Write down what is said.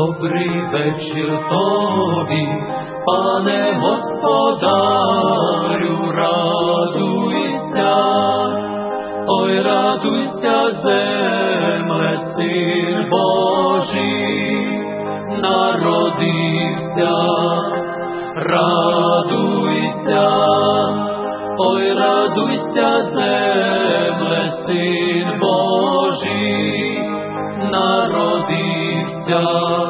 Добрий вечір тобі, пане господарю, радуйся, ой, радуйся, земле, Син Божий народився, радуйся, ой, радуйся, земле, Син Божий народився.